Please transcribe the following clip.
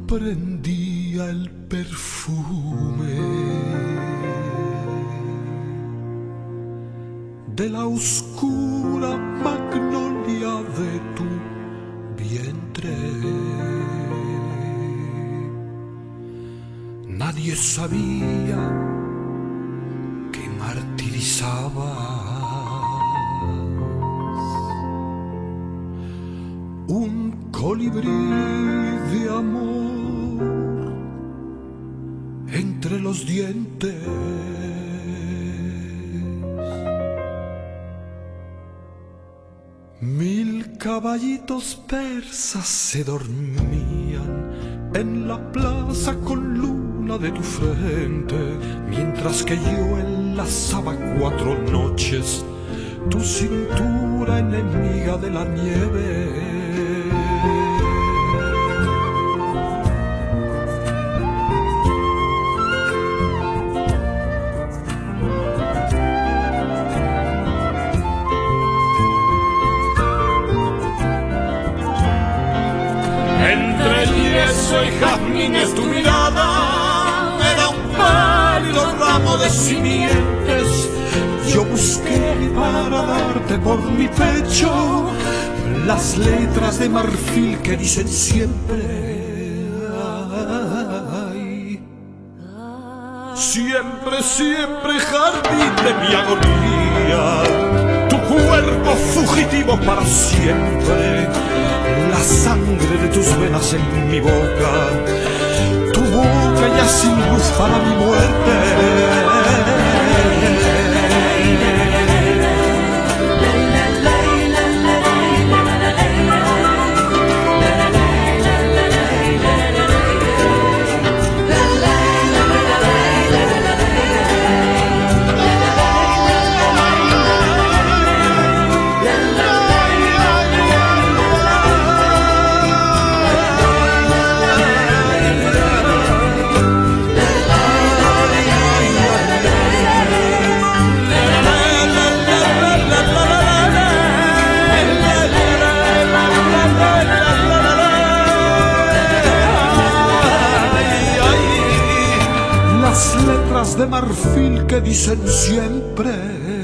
prendía el perfume de la oscura magnolia de tu vientre. Nadie sabía que martirizabas un colibrí de amor entre los dientes. Mil caballitos persas se dormían en la plaza con luna de tu frente, mientras que yo enlazaba 4 noches tu cintura enemiga de la nieve. Entre el yeso y jazmines tu mirada era un pálido ramo de simientes. Yo busqué para darte por mi pecho las letras de marfil que dicen siempre ay. Siempre, siempre jardín de mi agonía, tu cuerpo fugitivo para siempre, la sangre de tus venas en mi boca, tu boca ya sin luz para mi muerte. Las letras de marfil que dicen siempre